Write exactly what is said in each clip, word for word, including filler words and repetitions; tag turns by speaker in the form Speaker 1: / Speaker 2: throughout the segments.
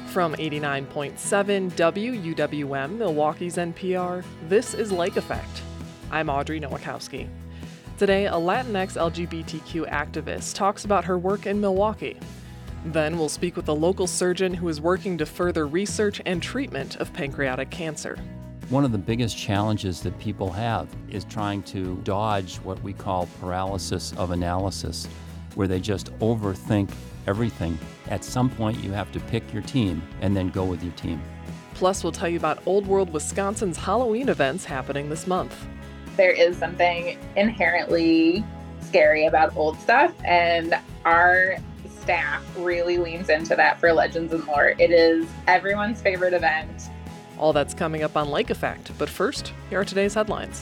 Speaker 1: From eighty-nine point seven W U W M, Milwaukee's N P R, this is Lake Effect. I'm Audrey Nowakowski. Today, a Latinx L G B T Q activist talks about her work in Milwaukee. Then we'll speak with a local surgeon who is working to further research and treatment of pancreatic cancer.
Speaker 2: One of the biggest challenges that people have is trying to dodge what we call paralysis of analysis, where they just overthink everything. At some point, you have to pick your team and then go with your team.
Speaker 1: Plus, we'll tell you about Old World Wisconsin's Halloween events happening this month.
Speaker 3: There is something inherently scary about old stuff, and our staff really leans into that for Legends and Lore. It is everyone's favorite event.
Speaker 1: All that's coming up on Lake Effect, but first, here are today's headlines.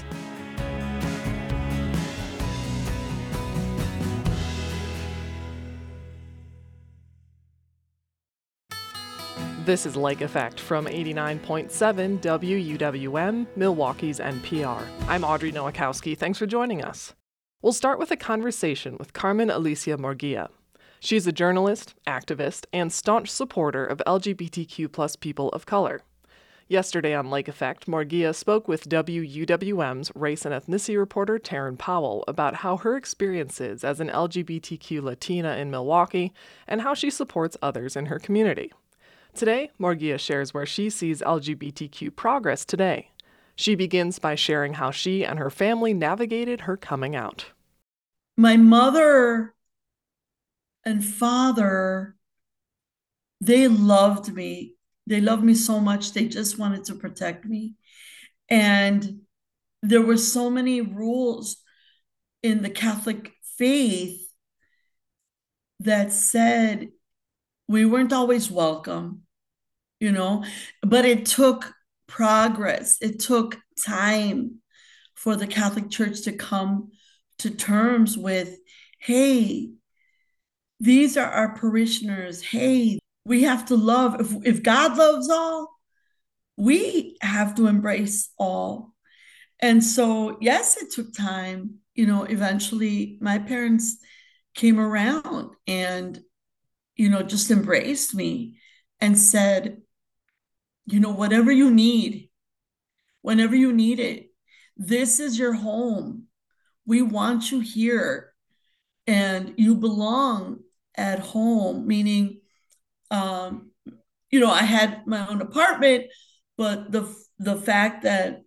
Speaker 1: This is Lake Effect from eighty-nine point seven W U W M, Milwaukee's N P R. I'm Audrey Nowakowski. Thanks for joining us. We'll start with a conversation with Carmen Alicia Murguia. She's a journalist, activist, and staunch supporter of L G B T Q plus people of color. Yesterday on Lake Effect, Murguia spoke with W U W M's race and ethnicity reporter Taryn Powell about how her experience is as an L G B T Q Latina in Milwaukee and how she supports others in her community. Today, Murguia shares where she sees L G B T Q progress today. She begins by sharing how she and her family navigated her coming out.
Speaker 4: My mother and father, they loved me. They loved me so much. They just wanted to protect me. And there were so many rules in the Catholic faith that said we weren't always welcome, you know, but it took progress. It took time for the Catholic Church to come to terms with, hey, these are our parishioners. Hey, we have to love. If, if God loves all, we have to embrace all. And so, yes, it took time. You know, eventually my parents came around and, you know, just embraced me and said, you know, whatever you need, whenever you need it, this is your home. We want you here and you belong at home, meaning, um, you know, I had my own apartment, but the, the fact that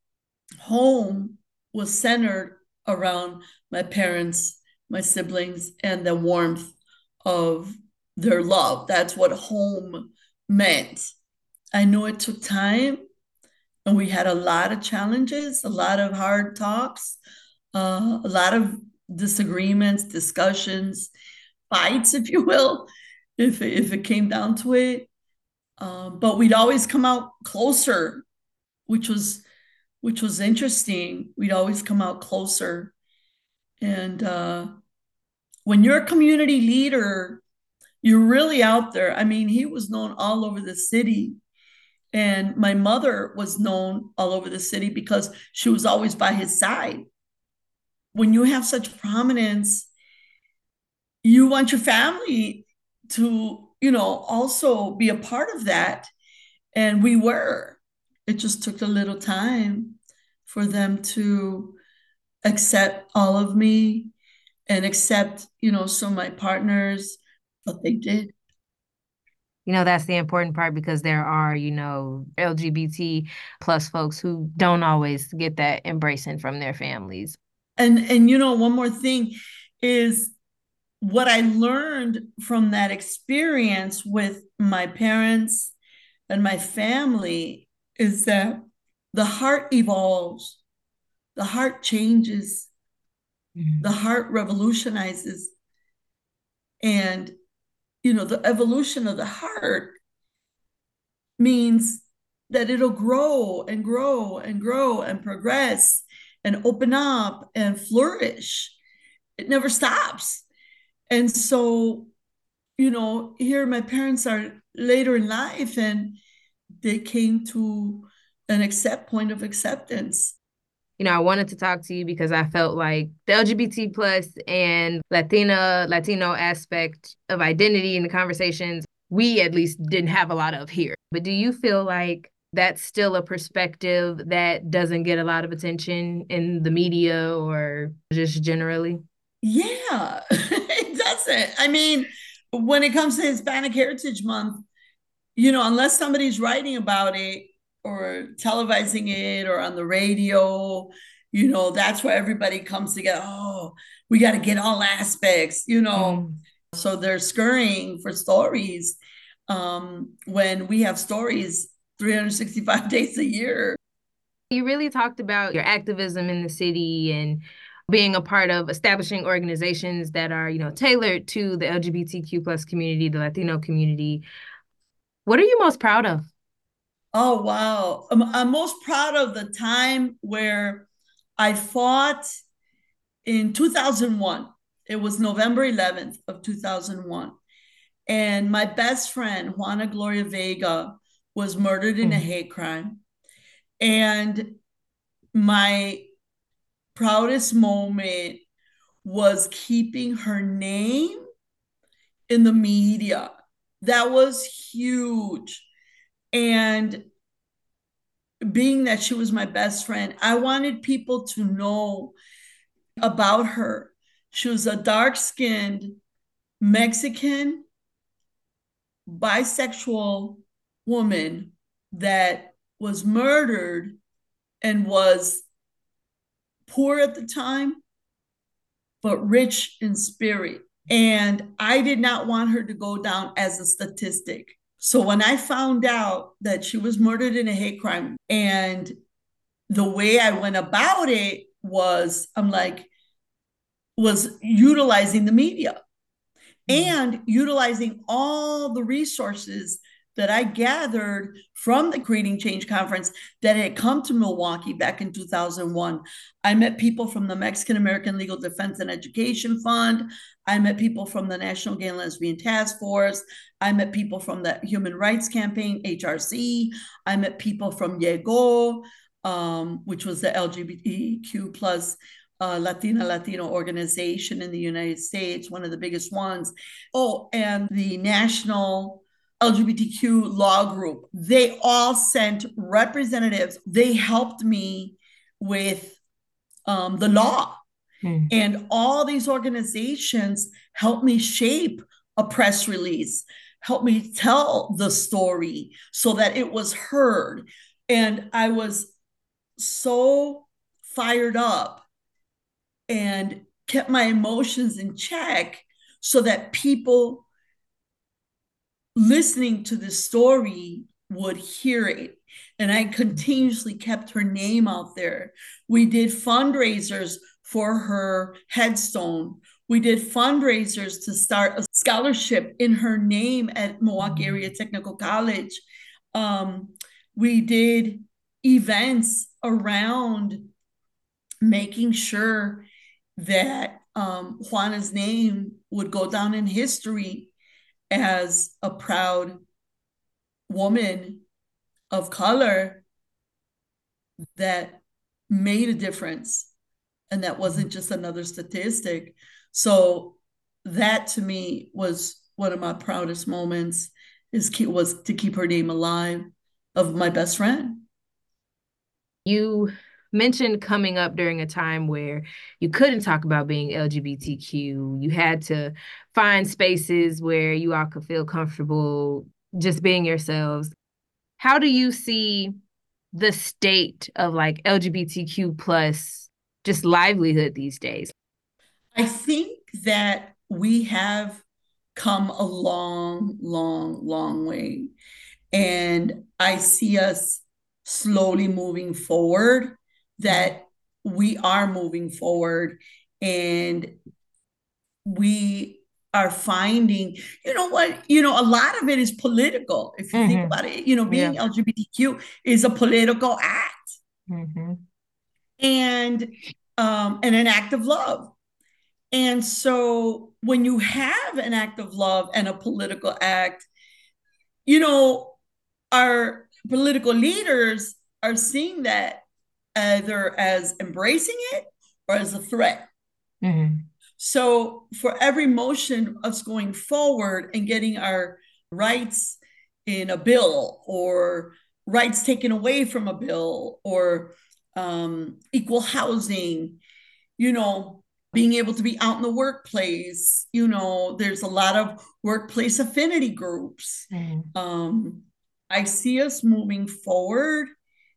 Speaker 4: home was centered around my parents, my siblings, and the warmth of their love. That's what home meant. I know it took time and we had a lot of challenges, a lot of hard talks, uh, a lot of disagreements, discussions, fights, if you will, if, if it came down to it. Um, but we'd always come out closer, which was which was interesting. We'd always come out closer. And uh, when you're a community leader, you're really out there. I mean, he was known all over the city. And my mother was known all over the city because she was always by his side. When you have such prominence, you want your family to, you know, also be a part of that. And we were. It just took a little time for them to accept all of me and accept, you know, some of my partners, but they did.
Speaker 5: You know, that's the important part because there are, you know, L G B T plus folks who don't always get that embracing from their families.
Speaker 4: And, and you know, one more thing is what I learned from that experience with my parents and my family is that the heart evolves, the heart changes, mm-hmm. the heart revolutionizes. And, you know, the evolution of the heart means that it'll grow and grow and grow and progress and open up and flourish. It never stops. And so, you know, here my parents are later in life and they came to an accept point of acceptance.
Speaker 5: You know, I wanted to talk to you because I felt like the L G B T plus and Latina, Latino aspect of identity in the conversations we at least didn't have a lot of here. But do you feel like that's still a perspective that doesn't get a lot of attention in the media or just generally?
Speaker 4: Yeah, it doesn't. I mean, when it comes to Hispanic Heritage Month, you know, unless somebody's writing about it or televising it or on the radio, you know, that's where everybody comes together. Oh, we got to get all aspects, you know. Mm. So they're scurrying for stories um, when we have stories three hundred sixty-five days a year.
Speaker 5: You really talked about your activism in the city and being a part of establishing organizations that are, you know, tailored to the L G B T Q plus community, the Latino community. What are you most proud of?
Speaker 4: Oh, wow. I'm, I'm most proud of the time where I fought in two thousand one. It was November eleventh of two thousand one. And my best friend, Juana Gloria Vega, was murdered in mm-hmm. a hate crime. And my proudest moment was keeping her name in the media. That was huge. And being that she was my best friend, I wanted people to know about her. She was a dark-skinned Mexican bisexual woman that was murdered and was poor at the time, but rich in spirit. And I did not want her to go down as a statistic. So when I found out that she was murdered in a hate crime, and the way I went about it was, I'm like, was utilizing the media and utilizing all the resources that I gathered from the Creating Change Conference that had come to Milwaukee back in two thousand one. I met people from the Mexican American Legal Defense and Education Fund. I met people from the National Gay and Lesbian Task Force. I met people from the Human Rights Campaign, H R C. I met people from Llegó, um, which was the L G B T Q plus uh, Latina Latino organization in the United States, one of the biggest ones. Oh, and the National L G B T Q Law Group. They all sent representatives. They helped me with um, the law. Hmm. And all these organizations helped me shape a press release, helped me tell the story so that it was heard. And I was so fired up and kept my emotions in check so that people listening to the story would hear it. And I continuously kept her name out there. We did fundraisers for her headstone. We did fundraisers to start a scholarship in her name at Milwaukee Area Technical College. Um, we did events around making sure that um, Juana's name would go down in history as a proud woman of color that made a difference. And that wasn't just another statistic. So that to me was one of my proudest moments, is was to keep her name alive, of my best friend.
Speaker 5: You mentioned coming up during a time where you couldn't talk about being L G B T Q. You had to find spaces where you all could feel comfortable just being yourselves. How do you see the state of like L G B T Q plus just livelihood these days?
Speaker 4: I think that we have come a long, long, long way. And I see us slowly moving forward, that we are moving forward, and we are finding, you know what, you know, a lot of it is political. If you mm-hmm. think about it, you know, being yeah. L G B T Q is a political act. Mm-hmm. And um, and an act of love. And so when you have an act of love and a political act, you know, our political leaders are seeing that either as embracing it or as a threat. Mm-hmm. So for every motion of us going forward and getting our rights in a bill, or rights taken away from a bill, or um, equal housing, you know, being able to be out in the workplace. You know, there's a lot of workplace affinity groups. Mm. Um, I see us moving forward,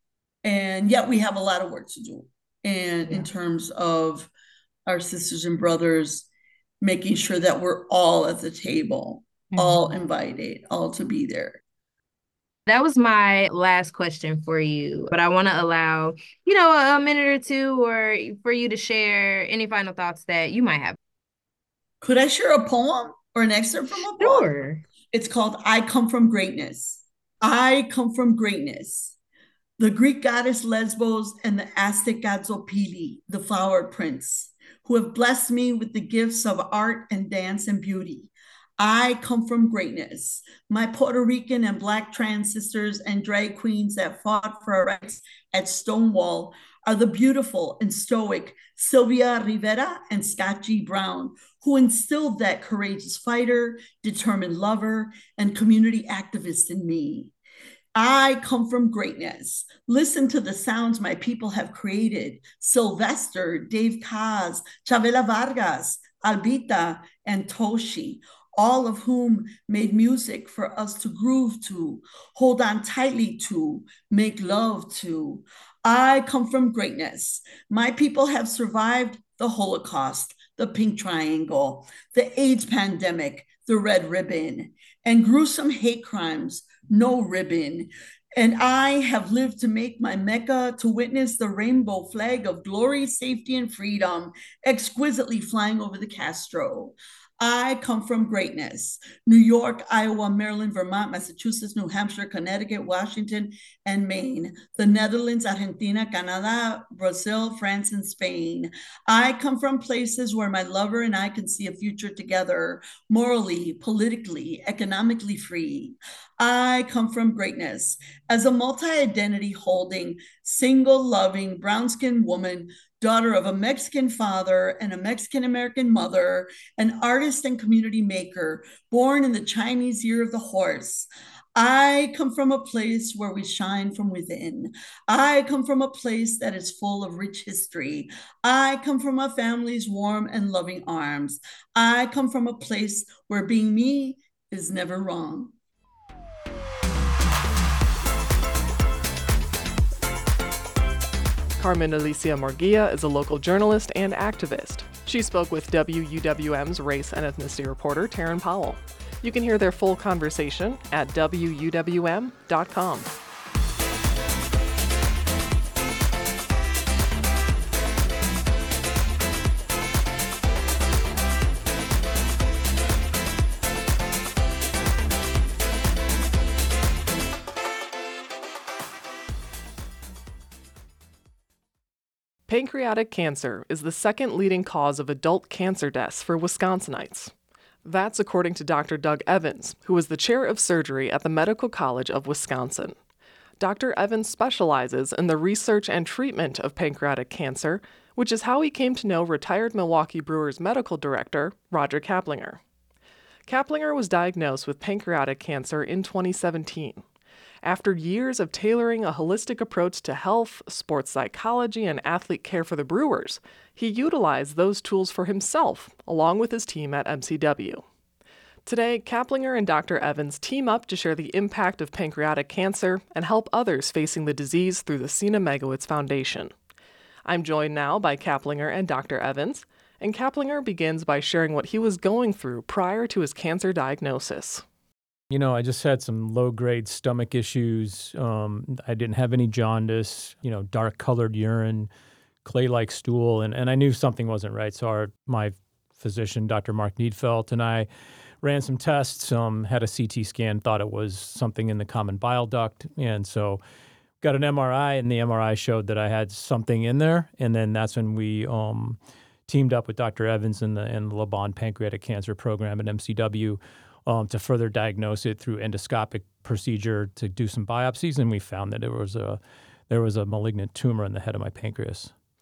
Speaker 4: and yet we have a lot of work to do. And yeah. in terms of our sisters and brothers, making sure that we're all at the table, mm-hmm. all invited, all to be there.
Speaker 5: That was my last question for you, but I want to allow, you know, a minute or two or for you to share any final thoughts that you might have.
Speaker 4: Could I share a poem or an excerpt from a poem?
Speaker 5: Sure.
Speaker 4: It's called I Come From Greatness. I come from greatness. The Greek goddess Lesbos and the Aztec god Zopili, the flower prince, who have blessed me with the gifts of art and dance and beauty. I come from greatness. My Puerto Rican and Black trans sisters and drag queens that fought for our rights at Stonewall are the beautiful and stoic Sylvia Rivera and Scott G. Brown, who instilled that courageous fighter, determined lover, and community activist in me. I come from greatness. Listen to the sounds my people have created. Sylvester, Dave Kaz, Chavela Vargas, Albita, and Toshi, all of whom made music for us to groove to, hold on tightly to, make love to. I come from greatness. My people have survived the Holocaust, the Pink Triangle, the AIDS pandemic, the Red Ribbon, and gruesome hate crimes, no ribbon. And I have lived to make my Mecca to witness the rainbow flag of glory, safety, and freedom exquisitely flying over the Castro. I come from greatness. New York, Iowa, Maryland, Vermont, Massachusetts, New Hampshire, Connecticut, Washington, and Maine. The Netherlands, Argentina, Canada, Brazil, France, and Spain. I come from places where my lover and I can see a future together, morally, politically, economically free. I come from greatness. As a multi-identity holding, single, loving, brown-skinned woman, daughter of a Mexican father and a Mexican-American mother, an artist and community maker, born in the Chinese year of the horse. I come from a place where we shine from within. I come from a place that is full of rich history. I come from a family's warm and loving arms. I come from a place where being me is never wrong.
Speaker 1: Carmen Alicia Murguia is a local journalist and activist. She spoke with W U W M's race and ethnicity reporter, Taryn Powell. You can hear their full conversation at W U W M dot com. Pancreatic cancer is the second leading cause of adult cancer deaths for Wisconsinites. That's according to Doctor Doug Evans, who is the chair of surgery at the Medical College of Wisconsin. Doctor Evans specializes in the research and treatment of pancreatic cancer, which is how he came to know retired Milwaukee Brewers medical director Roger Kaplinger. Kaplinger was diagnosed with pancreatic cancer in twenty seventeen. After years of tailoring a holistic approach to health, sports psychology, and athlete care for the Brewers, he utilized those tools for himself, along with his team at M C W. Today, Kaplinger and Doctor Evans team up to share the impact of pancreatic cancer and help others facing the disease through the Sina Megowitz Foundation. I'm joined now by Kaplinger and Doctor Evans, and Kaplinger begins by sharing what he was going through prior to his cancer diagnosis.
Speaker 6: You know, I just had some low-grade stomach issues. Um, I didn't have any jaundice, you know, dark-colored urine, clay-like stool, and, and I knew something wasn't right. So our, my physician, Doctor Mark Needfelt, and I ran some tests, um, had a C T scan, thought it was something in the common bile duct, and so got an M R I, and the M R I showed that I had something in there, and then that's when we um, teamed up with Doctor Evans and the, and the LeBon Pancreatic Cancer Program at M C W Um, to further diagnose it through endoscopic procedure to do some biopsies, and we found that there was a there was a malignant tumor in the head of my pancreas.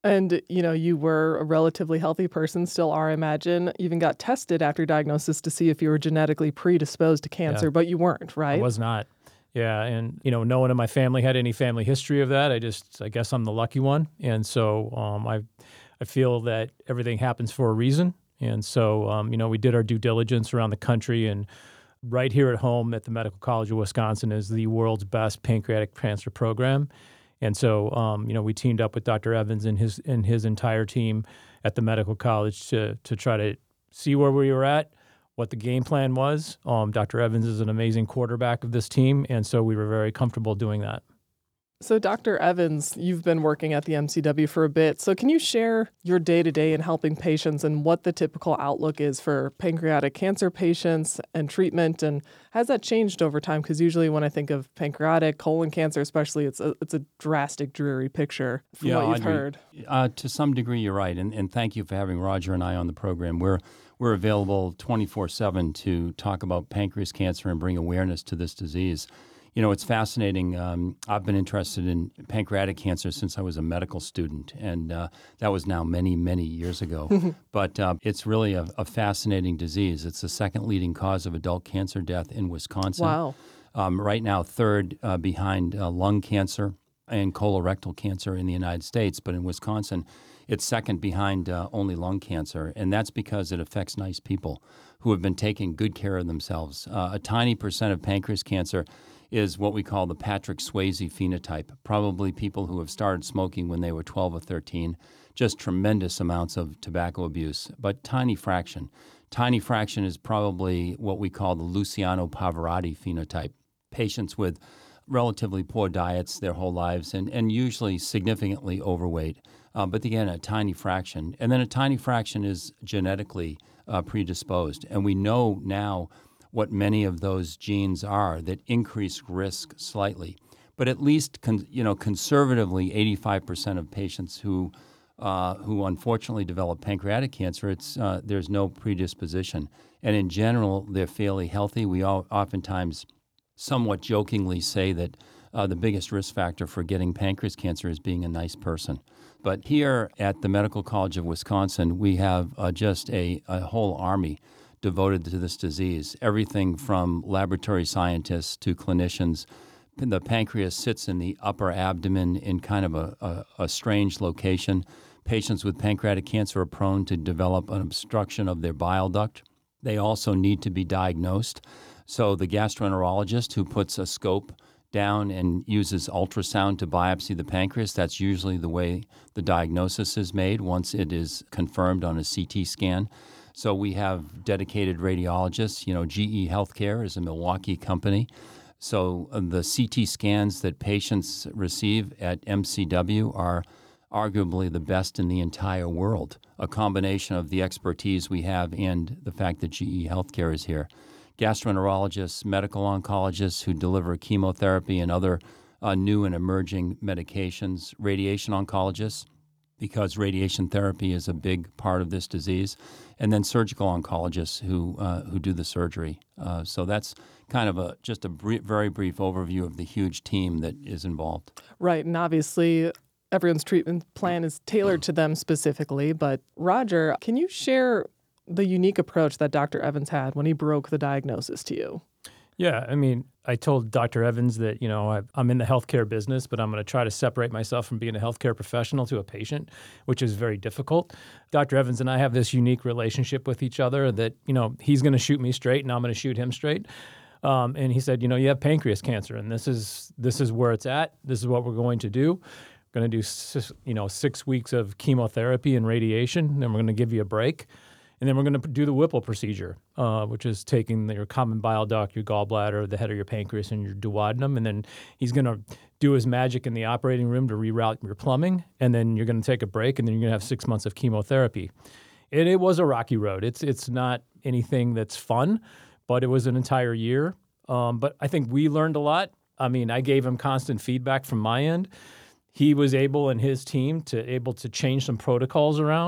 Speaker 1: And, you know, you were a relatively healthy person, still are, I imagine. You even got tested after diagnosis to see if you were genetically predisposed to cancer,
Speaker 6: Yeah.
Speaker 1: but you weren't, right?
Speaker 6: I was not. Yeah, and, you know, no one in my family had any family history of that. I just, I guess I'm the lucky one. And so um, I I feel that everything happens for a reason. And so, um, you know, we did our due diligence around the country, and right here at home at the Medical College of Wisconsin is the world's best pancreatic cancer program. And so, um, you know, we teamed up with Doctor Evans and his and his entire team at the medical college to to try to see where we were at, what the game plan was. Um, Doctor Evans is an amazing quarterback of this team, and so we were very comfortable doing that.
Speaker 1: So, Doctor Evans, you've been working at the M C W for a bit. So can you share your day-to-day in helping patients and what the typical outlook is for pancreatic cancer patients and treatment? And has that changed over time? Because usually when I think of pancreatic, colon cancer especially, it's a, it's a drastic, dreary picture from
Speaker 2: Yeah,
Speaker 1: what you've
Speaker 2: Audrey,
Speaker 1: heard.
Speaker 2: Uh, to some degree, you're right. And, and thank you for having Roger and I on the program. We're, we're available twenty-four seven to talk about pancreas cancer and bring awareness to this disease. You know, it's fascinating. Um, I've been interested in pancreatic cancer since I was a medical student, and uh, that was now many, many years ago. But uh, it's really a, a fascinating disease. It's the second leading cause of adult cancer death in Wisconsin.
Speaker 1: Wow.
Speaker 2: Um, right now, third uh, behind uh, lung cancer and colorectal cancer in the United States. But in Wisconsin, it's second behind uh, only lung cancer. And that's because it affects nice people who have been taking good care of themselves. Uh, a tiny percent of pancreas cancer is what we call the Patrick Swayze phenotype, probably people who have started smoking when they were twelve or thirteen, just tremendous amounts of tobacco abuse, but tiny fraction. Tiny fraction is probably what we call the Luciano Pavarotti phenotype, patients with relatively poor diets their whole lives and, and usually significantly overweight, uh, but again, a tiny fraction. And then a tiny fraction is genetically uh, predisposed, and we know now what many of those genes are that increase risk slightly. But at least, con- you know, conservatively, eighty-five percent of patients who uh, who unfortunately develop pancreatic cancer, it's uh, there's no predisposition. And in general, they're fairly healthy. We all oftentimes somewhat jokingly say that uh, the biggest risk factor for getting pancreas cancer is being a nice person. But here at the Medical College of Wisconsin, we have uh, just a, a whole army devoted to this disease, everything from laboratory scientists to clinicians. The pancreas sits in the upper abdomen in kind of a, a, a strange location. Patients with pancreatic cancer are prone to develop an obstruction of their bile duct. They also need to be diagnosed. So the gastroenterologist who puts a scope down and uses ultrasound to biopsy the pancreas, that's usually the way the diagnosis is made once it is confirmed on a C T scan. So we have dedicated radiologists. You know, G E Healthcare is a Milwaukee company. So uh, the C T scans that patients receive at M C W are arguably the best in the entire world, a combination of the expertise we have and the fact that G E Healthcare is here. Gastroenterologists, medical oncologists who deliver chemotherapy and other uh, new and emerging medications, radiation oncologists, because radiation therapy is a big part of this disease, and then surgical oncologists who uh, who do the surgery. Uh, so that's kind of a just a brief, very brief overview of the huge team that is involved.
Speaker 1: Right, and obviously everyone's treatment plan is tailored to them specifically, but Roger, can you share the unique approach that Doctor Evans had when he broke the diagnosis to you?
Speaker 6: Yeah, I mean, I told Doctor Evans that, you know, I, I'm in the healthcare business, but I'm going to try to separate myself from being a healthcare professional to a patient, which is very difficult. Doctor Evans and I have this unique relationship with each other that, you know, he's going to shoot me straight and I'm going to shoot him straight. Um, and he said, you know, you have pancreas cancer and this is this is where it's at. This is what we're going to do. We're going to do, six, you know, six weeks of chemotherapy and radiation. Then we're going to give you a break. And then we're going to do the Whipple procedure, uh, which is taking your common bile duct, your gallbladder, the head of your pancreas, and your duodenum. And then he's going to do his magic in the operating room to reroute your plumbing. And then you're going to take a break, and then you're going to have six months of chemotherapy. And it was a rocky road. It's it's not anything that's fun, but it was an entire year. Um, but I think we learned a lot. I mean, I gave him constant feedback from my end. He was able and his team to able to change some protocols around.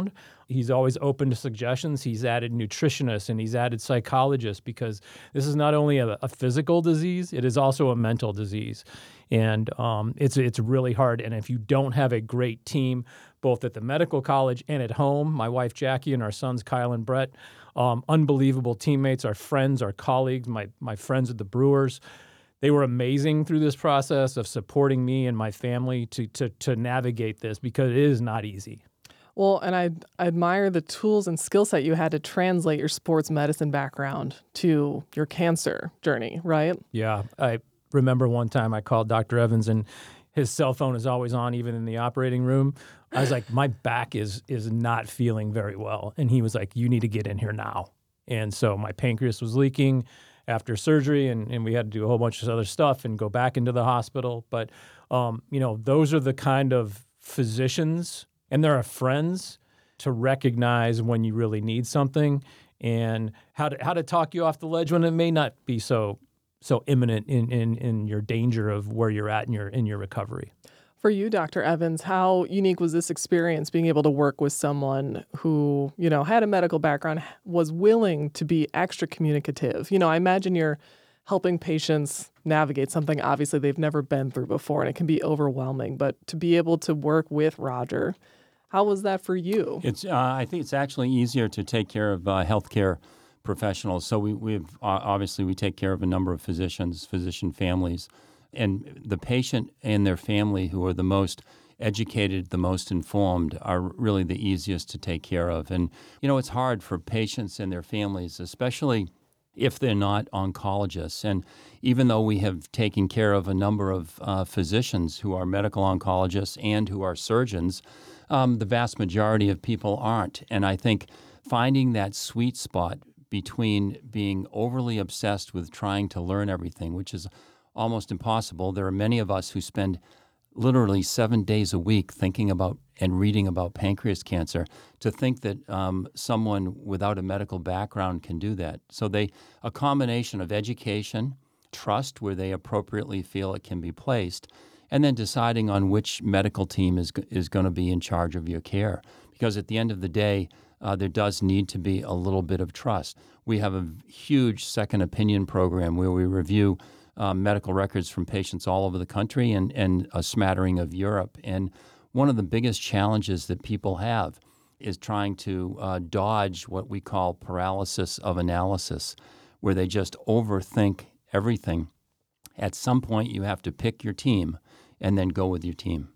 Speaker 6: He's always open to suggestions. He's added nutritionists and he's added psychologists because this is not only a, a physical disease, it is also a mental disease. And um, it's it's really hard. And if you don't have a great team, both at the medical college and at home, my wife Jackie and our sons Kyle and Brett, um, unbelievable teammates, our friends, our colleagues, my my friends at the Brewers. They were amazing through this process of supporting me and my family to to to navigate this because it is not easy.
Speaker 1: Well, and I, I admire the tools and skill set you had to translate your sports medicine background to your cancer journey, right?
Speaker 6: Yeah. I remember one time I called Doctor Evans and his cell phone is always on, even in the operating room. I was like, my back is is not feeling very well. And he was like, you need to get in here now. And so my pancreas was leaking after surgery, and, and we had to do a whole bunch of other stuff and go back into the hospital. But, um, you know, those are the kind of physicians, and there are friends to recognize when you really need something and how to how to talk you off the ledge when it may not be so so imminent in, in, in your danger of where you're at in your in your recovery.
Speaker 1: For you, Doctor Evans, how unique was this experience being able to work with someone who, you know, had a medical background, was willing to be extra communicative? You know, I imagine you're helping patients navigate something obviously they've never been through before, and it can be overwhelming. But to be able to work with Roger, how was that for you?
Speaker 2: It's uh, I think it's actually easier to take care of uh, healthcare professionals. So we we've uh, obviously we take care of a number of physicians, physician families. And the patient and their family, who are the most educated, the most informed, are really the easiest to take care of. And, you know, it's hard for patients and their families, especially if they're not oncologists. And even though we have taken care of a number of uh, physicians who are medical oncologists and who are surgeons, um, the vast majority of people aren't. And I think finding that sweet spot between being overly obsessed with trying to learn everything, which is almost impossible. There are many of us who spend literally seven days a week thinking about and reading about pancreas cancer. To think that um, someone without a medical background can do that. So they, a combination of education, trust where they appropriately feel it can be placed, and then deciding on which medical team is is going to be in charge of your care. Because at the end of the day, uh, there does need to be a little bit of trust. We have a huge second opinion program where we review Um, medical records from patients all over the country and, and a smattering of Europe. And one of the biggest challenges that people have is trying to uh, dodge what we call paralysis of analysis, where they just overthink everything. At some point, you have to pick your team and then go with your team.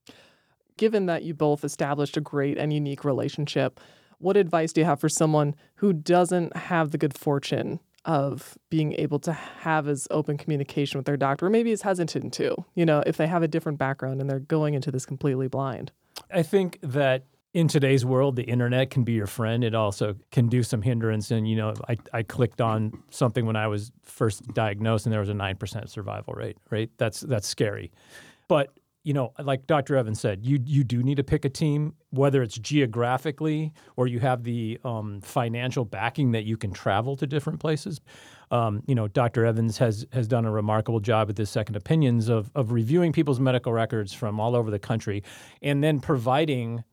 Speaker 1: Given that you both established a great and unique relationship, what advice do you have for someone who doesn't have the good fortune of being able to have as open communication with their doctor, or maybe is hesitant to, you know, if they have a different background and they're going into this completely blind?
Speaker 6: I think that in today's world, the internet can be your friend. It also can do some hindrance. And, you know, I, I clicked on something when I was first diagnosed and there was a nine percent survival rate, right? That's that's scary. But, you know, like Doctor Evans said, you you do need to pick a team, whether it's geographically or you have the um, financial backing that you can travel to different places. Um, you know, Doctor Evans has has done a remarkable job at this Second Opinions of of reviewing people's medical records from all over the country and then providing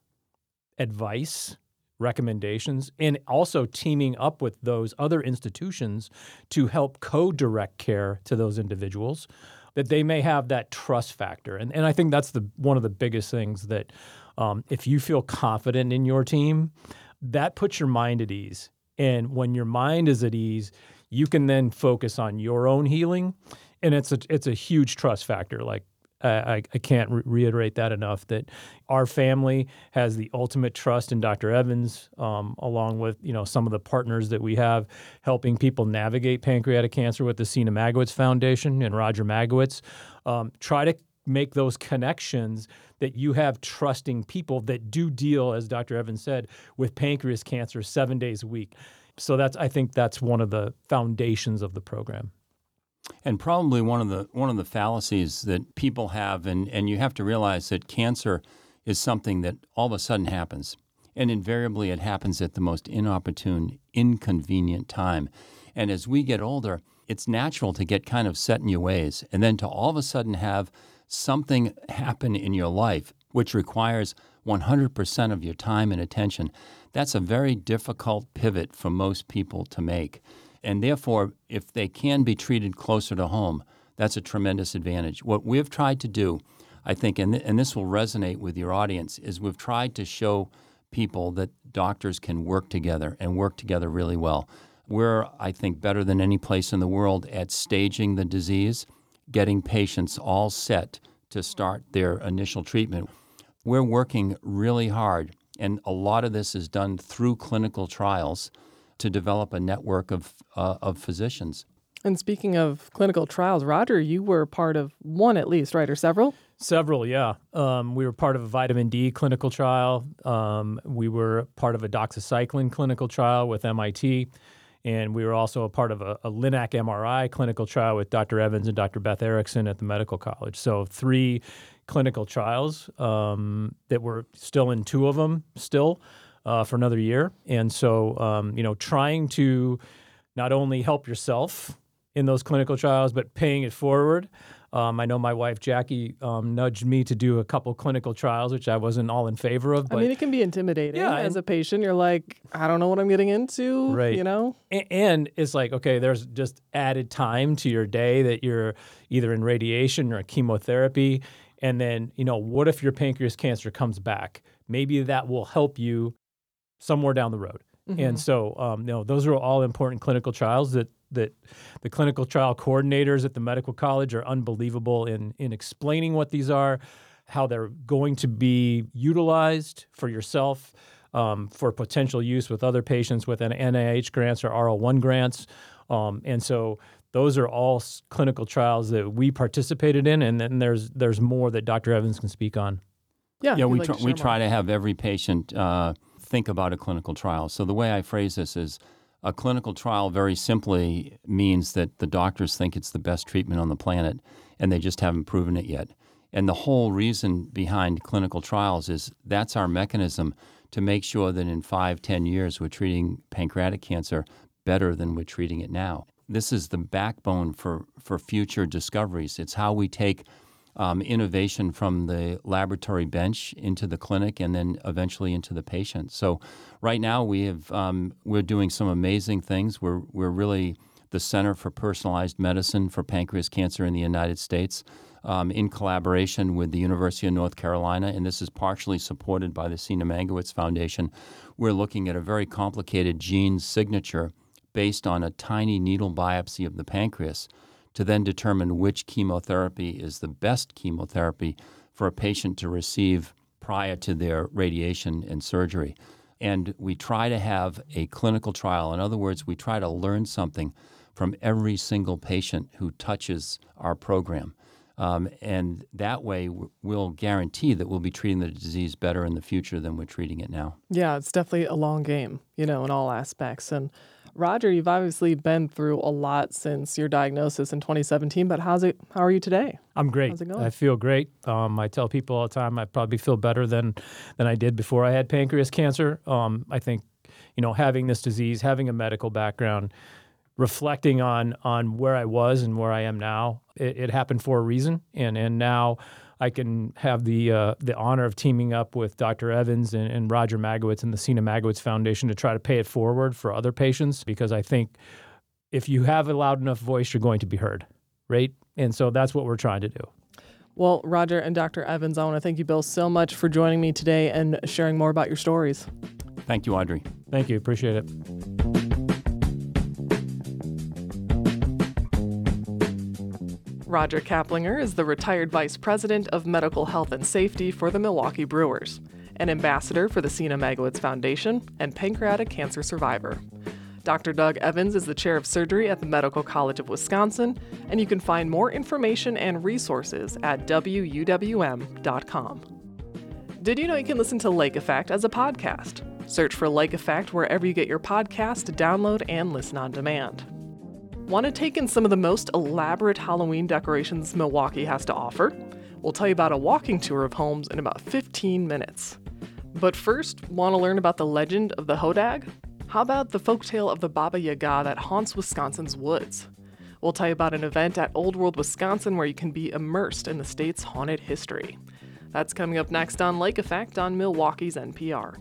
Speaker 6: advice, recommendations, and also teaming up with those other institutions to help co-direct care to those individuals, that they may have that trust factor. And and I think that's the one of the biggest things that um, if you feel confident in your team, that puts your mind at ease. And when your mind is at ease, you can then focus on your own healing. And it's a, it's a huge trust factor. Like I, I can't re- reiterate that enough, that our family has the ultimate trust in Doctor Evans, um, along with, you know, some of the partners that we have helping people navigate pancreatic cancer with the Sina Magowitz Foundation and Roger Magowitz. Um, try to make those connections that you have trusting people that do deal, as Doctor Evans said, with pancreas cancer seven days a week. So that's, I think that's one of the foundations of the program.
Speaker 2: And probably one of the one of the fallacies that people have, and, and you have to realize that cancer is something that all of a sudden happens. And invariably it happens at the most inopportune, inconvenient time. And as we get older, it's natural to get kind of set in your ways and then to all of a sudden have something happen in your life which requires one hundred percent of your time and attention. That's a very difficult pivot for most people to make. And therefore, if they can be treated closer to home, that's a tremendous advantage. What we've tried to do, I think, and, th- and this will resonate with your audience, is we've tried to show people that doctors can work together and work together really well. We're, I think, better than any place in the world at staging the disease, getting patients all set to start their initial treatment. We're working really hard, and a lot of this is done through clinical trials to develop a network of uh, of physicians.
Speaker 1: And speaking of clinical trials, Roger, you were part of one at least, right, or several?
Speaker 6: Several, yeah. Um, we were part of a vitamin D clinical trial. Um, we were part of a doxycycline clinical trial with M I T. And we were also a part of a, a Linac M R I clinical trial with Doctor Evans and Doctor Beth Erickson at the medical college. So three clinical trials um, that we're still in two of them still uh, for another year. And so, um, you know, trying to not only help yourself in those clinical trials, but paying it forward. Um, I know my wife, Jackie, um, nudged me to do a couple clinical trials, which I wasn't all in favor of. But
Speaker 1: I mean, it can be intimidating
Speaker 6: yeah,
Speaker 1: as a patient. You're like, I don't know what I'm getting into,
Speaker 6: right.
Speaker 1: you know?
Speaker 6: And, and it's like, okay, there's just added time to your day that you're either in radiation or chemotherapy. And then, you know, what if your pancreas cancer comes back? Maybe that will help you somewhere down the road. Mm-hmm. And so, um, you know, those are all important clinical trials that that the clinical trial coordinators at the medical college are unbelievable in in explaining what these are, how they're going to be utilized for yourself, um, for potential use with other patients with N I H grants or R L one grants. Um, and so those are all s- clinical trials that we participated in, and then there's there's more that Doctor Evans can speak on.
Speaker 1: Yeah,
Speaker 2: yeah. We
Speaker 1: like
Speaker 2: tr-
Speaker 1: to
Speaker 2: we
Speaker 1: share
Speaker 2: try
Speaker 1: more.
Speaker 2: to have every patient uh, think about a clinical trial. So the way I phrase this is, a clinical trial very simply means that the doctors think it's the best treatment on the planet, and they just haven't proven it yet. And the whole reason behind clinical trials is that's our mechanism to make sure that in five, ten years we're treating pancreatic cancer better than we're treating it now. This is the backbone for, for future discoveries. It's how we take um, innovation from the laboratory bench into the clinic and then eventually into the patient. So right now we have um, we're doing some amazing things. We're we're really the Center for Personalized Medicine for Pancreas Cancer in the United States, um, in collaboration with the University of North Carolina, and this is partially supported by the Sina Mangowitz Foundation. We're looking at a very complicated gene signature based on a tiny needle biopsy of the pancreas to then determine which chemotherapy is the best chemotherapy for a patient to receive prior to their radiation and surgery. And we try to have a clinical trial. In other words, we try to learn something from every single patient who touches our program. Um, and that way, we'll guarantee that we'll be treating the disease better in the future than we're treating it now.
Speaker 1: Yeah, it's definitely a long game, you know, in all aspects. And Roger, you've obviously been through a lot since your diagnosis in twenty seventeen, but how's it? How are you today?
Speaker 6: I'm great.
Speaker 1: How's it going?
Speaker 6: I feel great. Um, I tell people all the time I probably feel better than than I did before I had pancreas cancer. Um, I think, you know, having this disease, having a medical background, reflecting on on where I was and where I am now, it, it happened for a reason, and and now I can have the uh, the honor of teaming up with Doctor Evans and, and Roger Magowitz and the Sina Magowitz Foundation to try to pay it forward for other patients, because I think if you have a loud enough voice, you're going to be heard, right? And so that's what we're trying to do.
Speaker 1: Well, Roger and Doctor Evans, I want to thank you both so much for joining me today and sharing more about your stories.
Speaker 2: Thank you, Audrey.
Speaker 6: Thank you. Appreciate it.
Speaker 1: Roger Kaplinger is the retired Vice President of Medical Health and Safety for the Milwaukee Brewers, an ambassador for the Sina Magowitz Foundation, and pancreatic cancer survivor. Doctor Doug Evans is the Chair of Surgery at the Medical College of Wisconsin, and you can find more information and resources at w u w m dot com. Did you know you can listen to Lake Effect as a podcast? Search for Lake Effect wherever you get your podcast to download and listen on demand. Want to take in some of the most elaborate Halloween decorations Milwaukee has to offer? We'll tell you about a walking tour of homes in about fifteen minutes. But first, want to learn about the legend of the Hodag? How about the folktale of the Baba Yaga that haunts Wisconsin's woods? We'll tell you about an event at Old World, Wisconsin where you can be immersed in the state's haunted history. That's coming up next on Lake Effect on Milwaukee's N P R.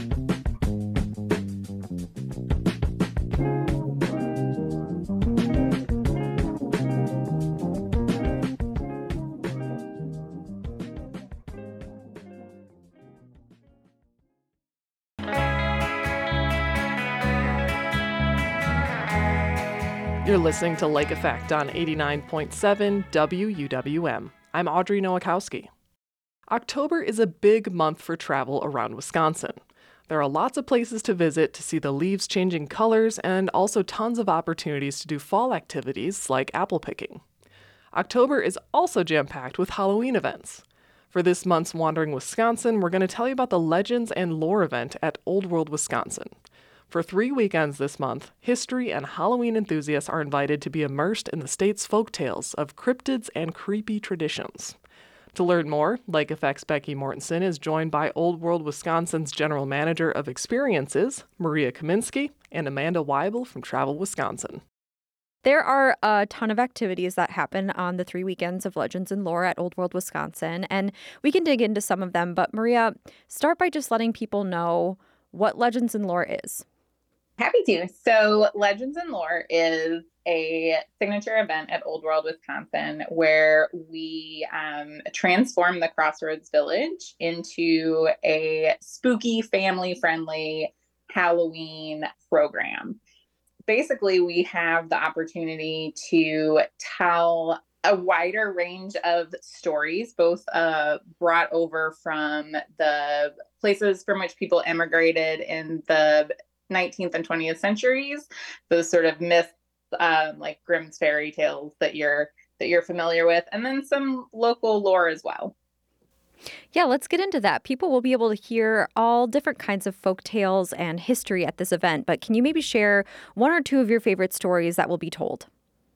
Speaker 1: You're listening to Lake Effect on eighty-nine point seven W U W M. I'm Audrey Nowakowski. October is a big month for travel around Wisconsin. There are lots of places to visit to see the leaves changing colors and also tons of opportunities to do fall activities like apple picking. October is also jam-packed with Halloween events. For this month's Wandering Wisconsin, we're going to tell you about the Legends and Lore event at Old World, Wisconsin. For three weekends this month, history and Halloween enthusiasts are invited to be immersed in the state's folktales of cryptids and creepy traditions. To learn more, Lake Effect's Becky Mortensen is joined by Old World Wisconsin's General Manager of Experiences, Maria Kaminsky, and Amanda Weibel from Travel Wisconsin.
Speaker 7: There are a ton of activities that happen on the three weekends of Legends and Lore at Old World, Wisconsin, and we can dig into some of them. But Maria, start by just letting people know what Legends and Lore is.
Speaker 3: Happy to. So Legends and Lore is a signature event at Old World, Wisconsin, where we um, transform the Crossroads Village into a spooky, family-friendly Halloween program. Basically, we have the opportunity to tell a wider range of stories, both uh, brought over from the places from which people emigrated in the nineteenth and twentieth centuries, those sort of myths, um, like Grimm's fairy tales that you're that you're familiar with, and then some local lore as well.
Speaker 7: Yeah, let's get into that. People will be able to hear all different kinds of folk tales and history at this event, but can you maybe share one or two of your favorite stories that will be told?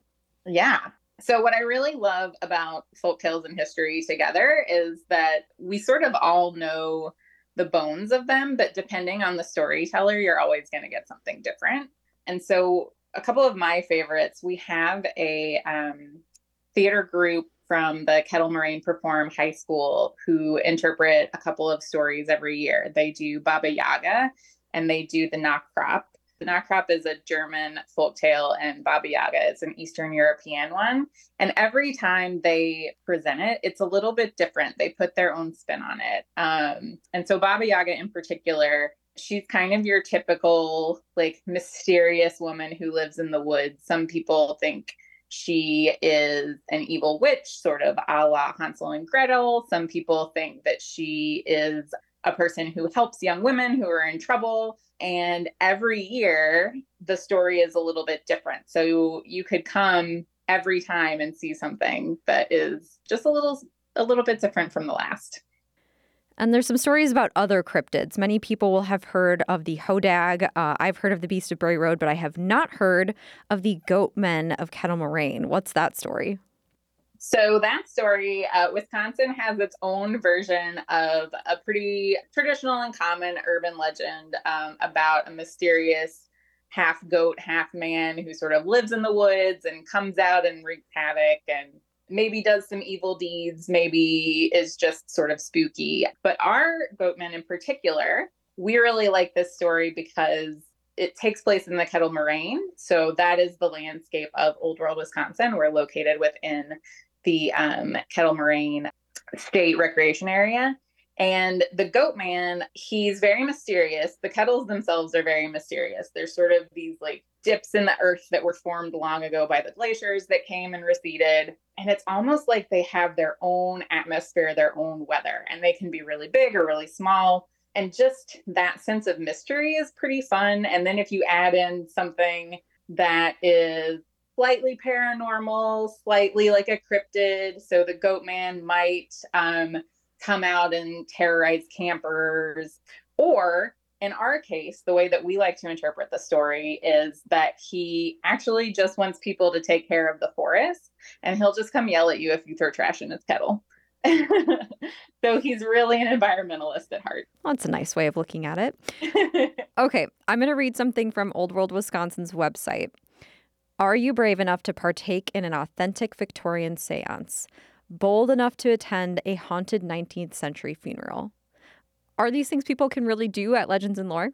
Speaker 3: Yeah. So what I really love about folk tales and history together is that we sort of all know the bones of them, but depending on the storyteller, you're always going to get something different. And so a couple of my favorites, we have a um, theater group from the Kettle Moraine Perform High School who interpret a couple of stories every year. They do Baba Yaga and they do the Knockrop. The Knockrop is a German folktale and Baba Yaga is an Eastern European one. And every time they present it, it's a little bit different. They put their own spin on it. Um, and so Baba Yaga in particular, she's kind of your typical like mysterious woman who lives in the woods. Some people think she is an evil witch, sort of a la Hansel and Gretel. Some people think that she is a person who helps young women who are in trouble. And every year, the story is a little bit different. So you could come every time and see something that is just a little, a little bit different from the last.
Speaker 7: And there's some stories about other cryptids. Many people will have heard of the Hodag. Uh, I've heard of the Beast of Bray Road, but I have not heard of the Goatmen of Kettle Moraine. What's that story?
Speaker 3: So that story, uh, Wisconsin has its own version of a pretty traditional and common urban legend um, about a mysterious half goat, half man who sort of lives in the woods and comes out and wreaks havoc and maybe does some evil deeds, maybe is just sort of spooky. But our Goatmen in particular, we really like this story because it takes place in the Kettle Moraine. So that is the landscape of Old World, Wisconsin. We're located within the um, Kettle Moraine State Recreation Area. And the Goatman, he's very mysterious. The kettles themselves are very mysterious. They're sort of these like dips in the earth that were formed long ago by the glaciers that came and receded. And it's almost like they have their own atmosphere, their own weather, and they can be really big or really small. And just that sense of mystery is pretty fun. And then if you add in something that is slightly paranormal, slightly like a cryptid, so the Goatman might um, come out and terrorize campers. Or in our case, the way that we like to interpret the story is that he actually just wants people to take care of the forest, and he'll just come yell at you if you throw trash in his kettle. So he's really an environmentalist at heart.
Speaker 7: Well, that's a nice way of looking at it. Okay, I'm going to read something from Old World, Wisconsin's website. Are you brave enough to partake in an authentic Victorian seance? bold enough to attend a haunted nineteenth century funeral. Are these things people can really do at Legends and Lore?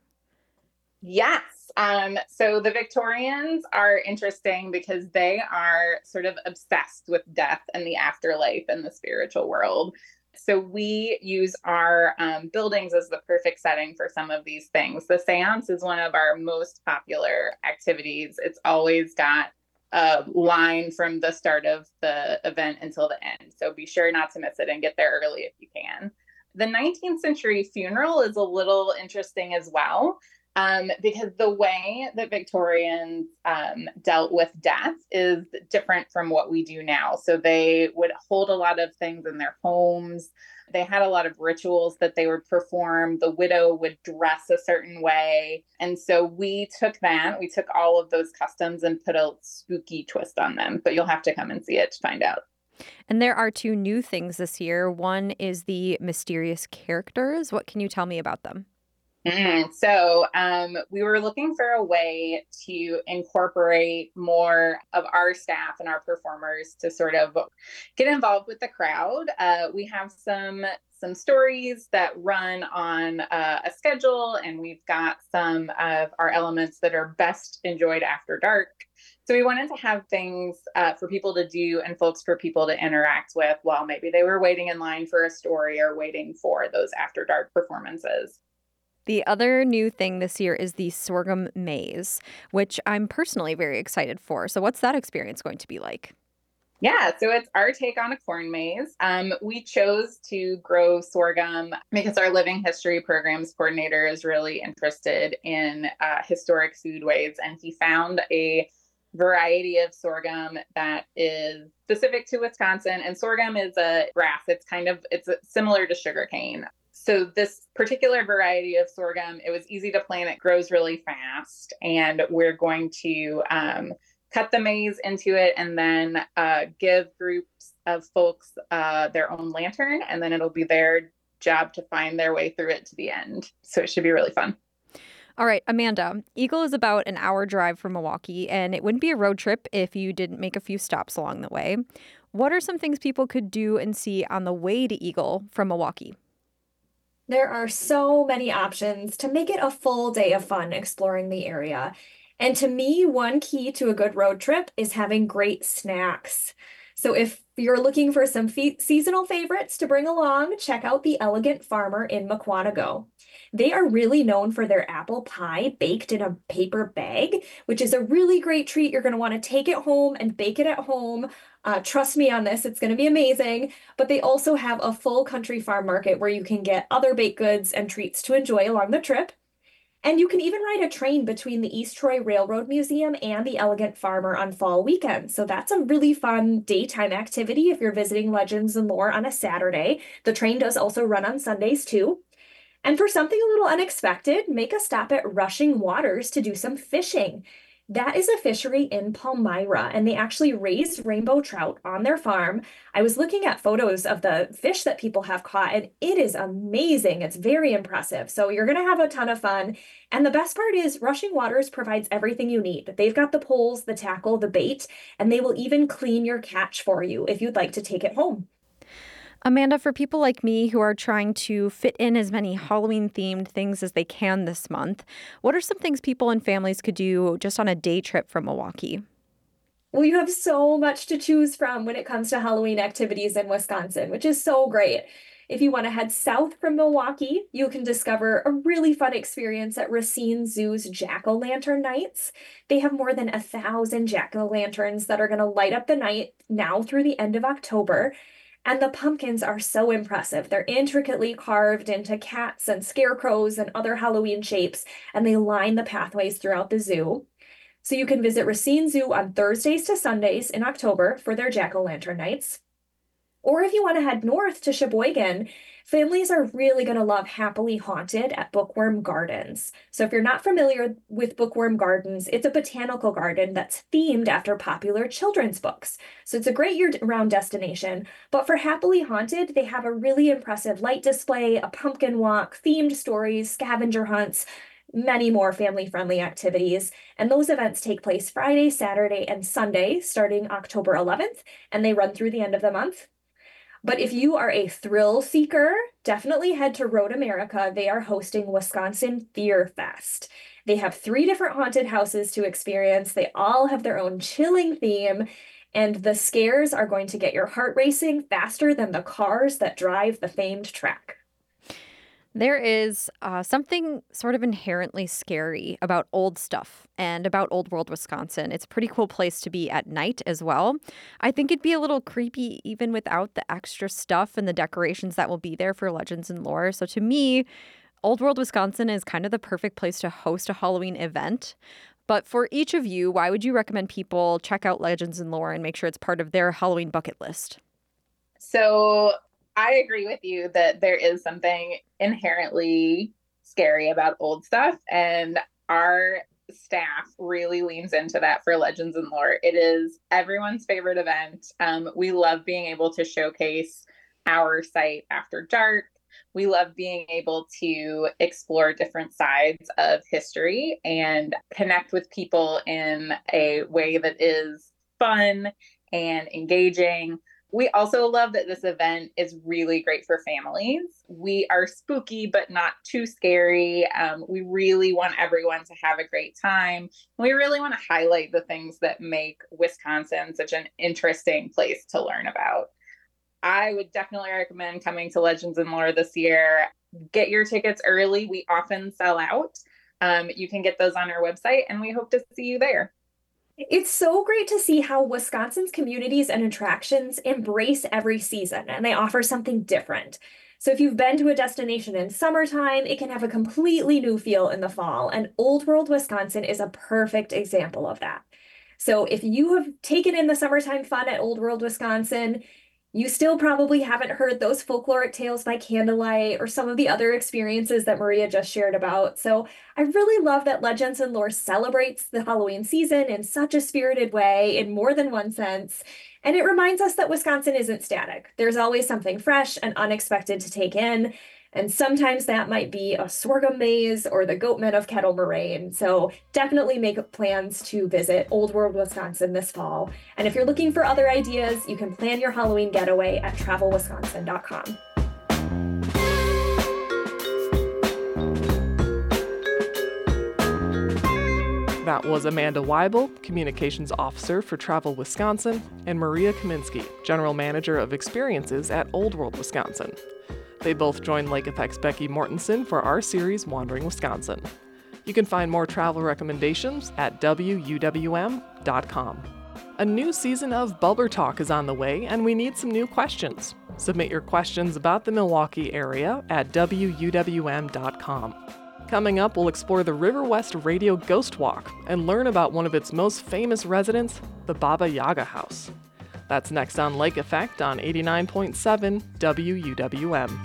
Speaker 3: Yes. Um, so the Victorians are interesting because they are sort of obsessed with death and the afterlife and the spiritual world. So we use our um, buildings as the perfect setting for some of these things. The seance is one of our most popular activities. It's always got a line from the start of the event until the end. So be sure not to miss it and get there early if you can. The nineteenth century funeral is a little interesting as well. Um, because the way that Victorians um, dealt with death is different from what we do now. So they would hold a lot of things in their homes. They had a lot of rituals that they would perform. The widow would dress a certain way. And so we took that, we took all of those customs and put a spooky twist on them. But you'll have to come and see it to find out.
Speaker 7: And there are two new things this year. One is the mysterious characters. What can you tell me about them?
Speaker 3: Mm, so um, we were looking for a way to incorporate more of our staff and our performers to sort of get involved with the crowd. Uh, we have some some stories that run on uh, a schedule, and we've got some of our elements that are best enjoyed after dark. So we wanted to have things uh, for people to do and folks for people to interact with while maybe they were waiting in line for a story or waiting for those after dark performances.
Speaker 7: The other new thing this year is the Sorghum Maze, which I'm personally very excited for. So what's that experience going to be like?
Speaker 3: Yeah, so it's our take on a corn maze. Um, we chose to grow sorghum because our living history programs coordinator is really interested in uh, historic foodways, and he found a variety of sorghum that is specific to Wisconsin. And sorghum is a grass. It's kind of, it's similar to sugarcane. So this particular variety of sorghum, it was easy to plant. It grows really fast. And we're going to um, cut the maize into it and then uh, give groups of folks uh, their own lantern. And then it'll be their job to find their way through it to the end. So it should be really fun.
Speaker 7: All right, Amanda, Eagle is about an hour drive from Milwaukee, and it wouldn't be a road trip if you didn't make a few stops along the way. What are some things people could do and see on the way to Eagle from Milwaukee?
Speaker 8: There are so many options to make it a full day of fun exploring the area. And to me, one key to a good road trip is having great snacks. So if you're looking for some fe- seasonal favorites to bring along, check out the Elegant Farmer in Mukwonago. They are really known for their apple pie baked in a paper bag, which is a really great treat. You're going to want to take it home and bake it at home. Uh, trust me on this, it's going to be amazing. But they also have a full country farm market where you can get other baked goods and treats to enjoy along the trip. And you can even ride a train between the East Troy Railroad Museum and the Elegant Farmer on fall weekends. So that's a really fun daytime activity if you're visiting Legends and Lore on a Saturday. The train does also run on Sundays too. And for something a little unexpected, make a stop at Rushing Waters to do some fishing. That is a fishery in Palmyra, and they actually raise rainbow trout on their farm. I was looking at photos of the fish that people have caught, and it is amazing. It's very impressive. So you're going to have a ton of fun. And the best part is Rushing Waters provides everything you need. They've got the poles, the tackle, the bait, and they will even clean your catch for you if you'd like to take it home.
Speaker 7: Amanda, for people like me who are trying to fit in as many Halloween-themed things as they can this month, what are some things people and families could do just on a day trip from Milwaukee?
Speaker 8: Well, you have so much to choose from when it comes to Halloween activities in Wisconsin, which is so great. If you want to head south from Milwaukee, you can discover a really fun experience at Racine Zoo's Jack-o'-lantern nights. They have more than a thousand jack-o'-lanterns that are going to light up the night now through the end of October. And the pumpkins are so impressive. They're intricately carved into cats and scarecrows and other Halloween shapes, and they line the pathways throughout the zoo. So you can visit Racine Zoo on Thursdays to Sundays in October for their jack-o'-lantern nights. Or if you want to head north to Sheboygan, families are really going to love Happily Haunted at Bookworm Gardens. So if you're not familiar with Bookworm Gardens, it's a botanical garden that's themed after popular children's books. So it's a great year-round destination. But for Happily Haunted, they have a really impressive light display, a pumpkin walk, themed stories, scavenger hunts, many more family-friendly activities. And those events take place Friday, Saturday, and Sunday, starting October eleventh, and they run through the end of the month. But if you are a thrill seeker, definitely head to Road America. They are hosting Wisconsin Fear Fest. They have three different haunted houses to experience. They all have their own chilling theme, and the scares are going to get your heart racing faster than the cars that drive the famed track.
Speaker 7: There is uh, something sort of inherently scary about old stuff and about Old World, Wisconsin. It's a pretty cool place to be at night as well. I think it'd be a little creepy even without the extra stuff and the decorations that will be there for Legends and Lore. So to me, Old World, Wisconsin is kind of the perfect place to host a Halloween event. But for each of you, why would you recommend people check out Legends and Lore and make sure it's part of their Halloween bucket list?
Speaker 3: So I agree with you that there is something inherently scary about old stuff, and our staff really leans into that for Legends and Lore. It is everyone's favorite event. Um, we love being able to showcase our site after dark. We love being able to explore different sides of history and connect with people in a way that is fun and engaging. We also love that this event is really great for families. We are spooky, but not too scary. Um, we really want everyone to have a great time. We really want to highlight the things that make Wisconsin such an interesting place to learn about. I would definitely recommend coming to Legends and Lore this year. Get your tickets early. We often sell out. Um, you can get those on our website, and we hope to see you there.
Speaker 8: It's so great to see how Wisconsin's communities and attractions embrace every season, and they offer something different. So if you've been to a destination in summertime, it can have a completely new feel in the fall, and Old World, Wisconsin is a perfect example of that. So if you have taken in the summertime fun at Old World, Wisconsin, you still probably haven't heard those folkloric tales by candlelight or some of the other experiences that Maria just shared about. So I really love that Legends and Lore celebrates the Halloween season in such a spirited way in more than one sense. And it reminds us that Wisconsin isn't static. There's always something fresh and unexpected to take in. And sometimes that might be a sorghum maze or the Goatmen of Kettle Moraine. So definitely make plans to visit Old World, Wisconsin this fall. And if you're looking for other ideas, you can plan your Halloween getaway at travel wisconsin dot com.
Speaker 1: That was Amanda Weibel, Communications Officer for Travel Wisconsin, and Maria Kaminsky, General Manager of Experiences at Old World, Wisconsin. They both joined Lake Effect's Becky Mortensen for our series Wandering Wisconsin. You can find more travel recommendations at W U W M dot com. A new season of Bubbler Talk is on the way, and we need some new questions. Submit your questions about the Milwaukee area at W U W M dot com. Coming up, we'll explore the River West Radio Ghost Walk and learn about one of its most famous residents, the Baba Yaga House. That's next on Lake Effect on eighty-nine point seven W U W M.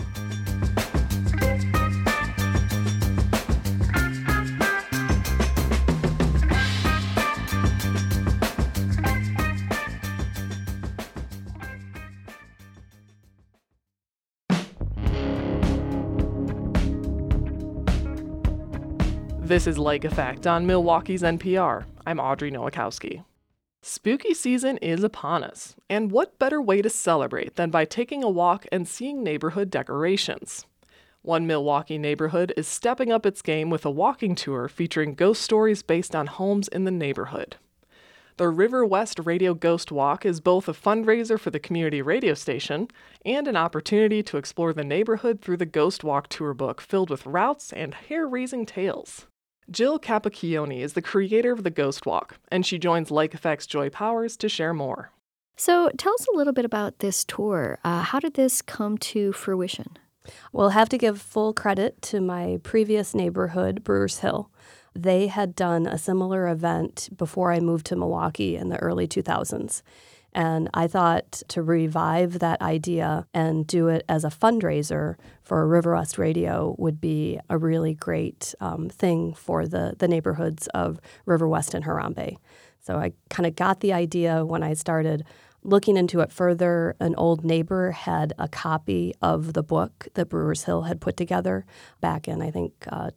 Speaker 1: This is Lake Effect on Milwaukee's N P R. I'm Audrey Nowakowski. Spooky season is upon us, and what better way to celebrate than by taking a walk and seeing neighborhood decorations? One Milwaukee neighborhood is stepping up its game with a walking tour featuring ghost stories based on homes in the neighborhood. The River West Radio Ghost Walk is both a fundraiser for the community radio station and an opportunity to explore the neighborhood through the Ghost Walk tour book filled with routes and hair-raising tales. Jill Capacchione is the creator of the Ghost Walk, and she joins Lake Effect's Joy Powers to share more.
Speaker 9: So tell us a little bit about this tour. Uh, how did this come to fruition?
Speaker 10: We'll have to give full credit to my previous neighborhood, Brewers Hill. They had done a similar event before I moved to Milwaukee in the early two thousands. And I thought to revive that idea and do it as a fundraiser for River West Radio would be a really great um, thing for the, the neighborhoods of River West and Harambe. So I kind of got the idea when I started looking into it further. An old neighbor had a copy of the book that Brewers Hill had put together back in, I think, uh,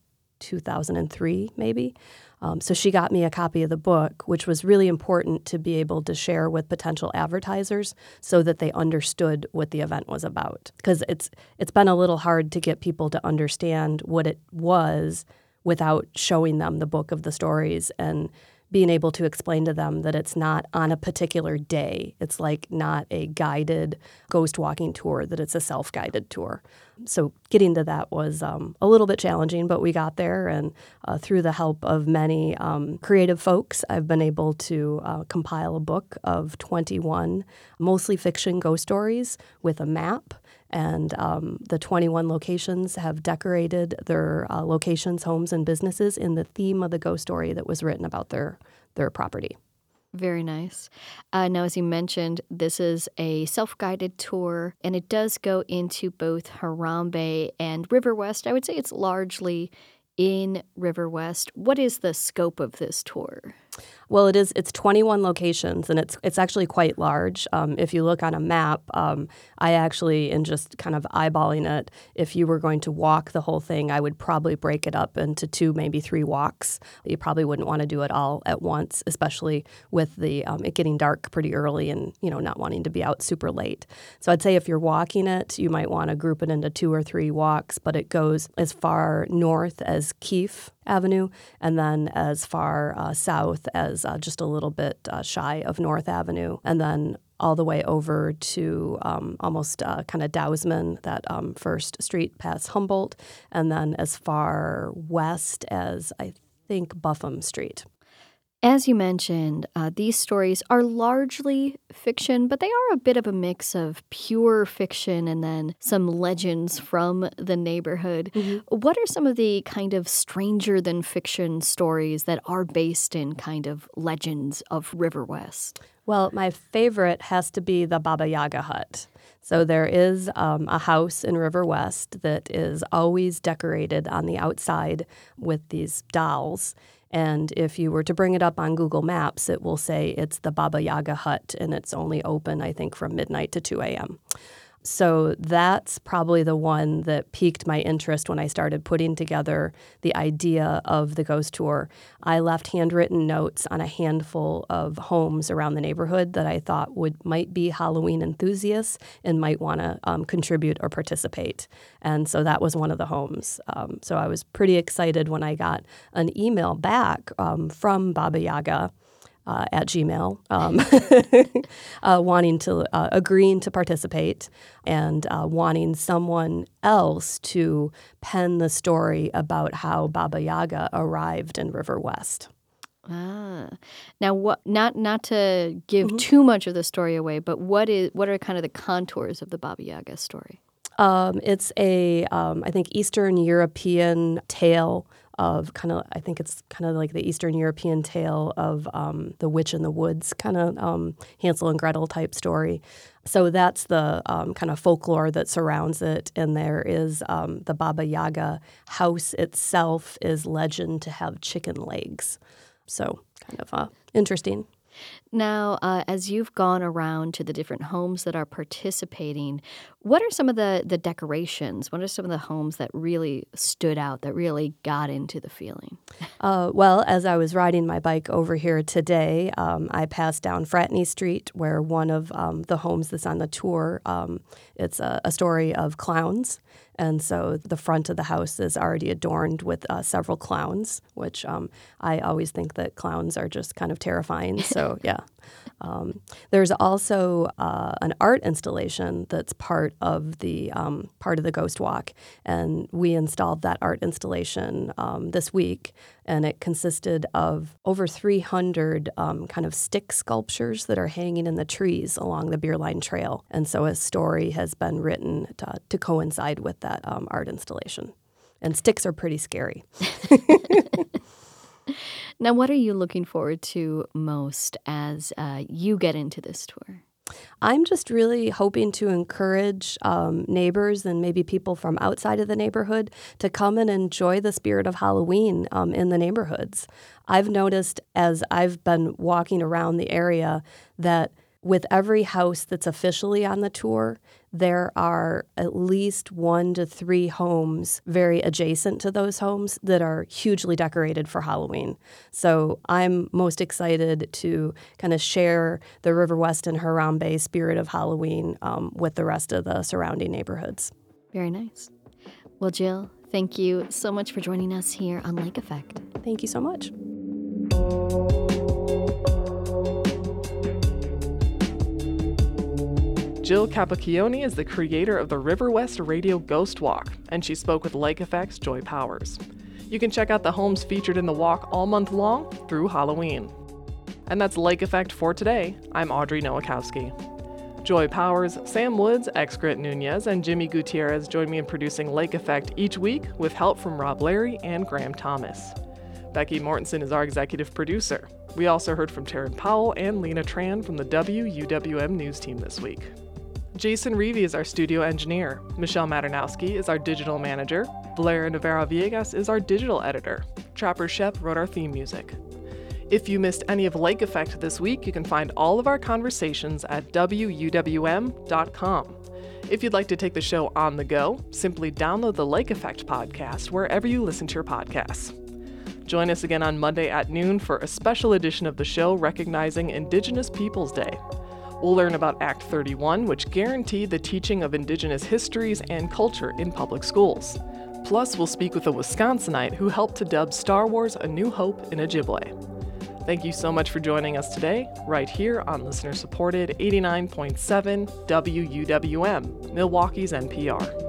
Speaker 10: two thousand three, maybe. Um, so she got me a copy of the book, which was really important to be able to share with potential advertisers so that they understood what the event was about. Because it's it's been a little hard to get people to understand what it was without showing them the book of the stories and being able to explain to them that it's not on a particular day. It's like not a guided ghost walking tour, that it's a self-guided tour. So getting to that was um, a little bit challenging, but we got there. And uh, through the help of many um, creative folks, I've been able to uh, compile a book of twenty-one mostly fiction ghost stories with a map. And um, the twenty-one locations have decorated their uh, locations, homes, and businesses in the theme of the ghost story that was written about their, their property.
Speaker 9: Very nice. Uh, now, as you mentioned, this is a self-guided tour, and it does go into both Harambe and River West. I would say it's largely in River West. What is the scope of this tour?
Speaker 10: Well, it is. It's twenty-one locations, and it's it's actually quite large. Um, if you look on a map, um, I actually, in just kind of eyeballing it, if you were going to walk the whole thing, I would probably break it up into two, maybe three walks. You probably wouldn't want to do it all at once, especially with the um, it getting dark pretty early and you know not wanting to be out super late. So I'd say if you're walking it, you might want to group it into two or three walks, but it goes as far north as Keefe Avenue, and then as far uh, south as uh, just a little bit uh, shy of North Avenue, and then all the way over to um, almost uh, kind of Dousman, that um, first street past Humboldt, and then as far west as, I think, Buffum Street.
Speaker 9: As you mentioned, uh, these stories are largely fiction, but they are a bit of a mix of pure fiction and then some legends from the neighborhood. Mm-hmm. What are some of the kind of stranger-than-fiction stories that are based in kind of legends of River West?
Speaker 10: Well, my favorite has to be the Baba Yaga hut. So there is um, a house in River West that is always decorated on the outside with these dolls. And if you were to bring it up on Google Maps, it will say it's the Baba Yaga hut, and it's only open, I think, from midnight to two a.m. So that's probably the one that piqued my interest when I started putting together the idea of the ghost tour. I left handwritten notes on a handful of homes around the neighborhood that I thought would might be Halloween enthusiasts and might want to um, contribute or participate. And so that was one of the homes. Um, so I was pretty excited when I got an email back um, from Baba Yaga Uh, at Gmail, um, uh, wanting to, uh, agreeing to participate and uh, wanting someone else to pen the story about how Baba Yaga arrived in River West.
Speaker 9: Ah, now what? Not not to give
Speaker 10: Mm-hmm.
Speaker 9: too much of the story away, but what is what are kind of the contours of the Baba Yaga story?
Speaker 10: Um, it's a, um, I think, Eastern European tale of kind of, I think it's kind of like the Eastern European tale of um, the witch in the woods, kind of um, Hansel and Gretel type story. So that's the um, kind of folklore that surrounds it. And there is um, the Baba Yaga house itself is legend to have chicken legs. So kind of uh, interesting.
Speaker 9: Now, uh, as you've gone around to the different homes that are participating, what are some of the, the decorations? What are some of the homes that really stood out, that really got into the feeling?
Speaker 10: Uh, well, as I was riding my bike over here today, um, I passed down Fratney Street, where one of um, the homes that's on the tour, um, it's a, a story of clowns. And so the front of the house is already adorned with uh, several clowns, which um, I always think that clowns are just kind of terrifying. So, yeah. Um, there's also uh, an art installation that's part of the um, part of the Ghost Walk, and we installed that art installation um, this week, and it consisted of over three hundred um, kind of stick sculptures that are hanging in the trees along the Beer Line Trail, and so a story has been written to, to coincide with that um, art installation. And sticks are pretty scary.
Speaker 9: Now, what are you looking forward to most as uh, you get into this tour?
Speaker 10: I'm just really hoping to encourage um, neighbors and maybe people from outside of the neighborhood to come and enjoy the spirit of Halloween um, in the neighborhoods. I've noticed as I've been walking around the area that with every house that's officially on the tour, there are at least one to three homes very adjacent to those homes that are hugely decorated for Halloween. So I'm most excited to kind of share the River West and Harambe spirit of Halloween um, with the rest of the surrounding neighborhoods.
Speaker 9: Very nice. Well, Jill, thank you so much for joining us here on Lake Effect.
Speaker 10: Thank you so much.
Speaker 1: Jill Capacchione is the creator of the River West Radio Ghost Walk, and she spoke with Lake Effect's Joy Powers. You can check out the homes featured in the walk all month long through Halloween. And that's Lake Effect for today. I'm Audrey Nowakowski. Joy Powers, Sam Woods, X-Grit Nunez, and Jimmy Gutierrez join me in producing Lake Effect each week with help from Rob Larry and Graham Thomas. Becky Mortensen is our executive producer. We also heard from Taryn Powell and Lena Tran from the W U W M News team this week. Jason Reevy is our studio engineer. Michelle Maternowski is our digital manager. Valeria Navarro-Villegas is our digital editor. Trapper Shep wrote our theme music. If you missed any of Lake Effect this week, you can find all of our conversations at W U W M dot com. If you'd like to take the show on the go, simply download the Lake Effect podcast wherever you listen to your podcasts. Join us again on Monday at noon for a special edition of the show recognizing Indigenous Peoples Day. We'll learn about Act thirty-one, which guaranteed the teaching of Indigenous histories and culture in public schools. Plus, we'll speak with a Wisconsinite who helped to dub Star Wars A New Hope in Ojibwe. Thank you so much for joining us today, right here on listener-supported eighty-nine point seven W U W M, Milwaukee's N P R.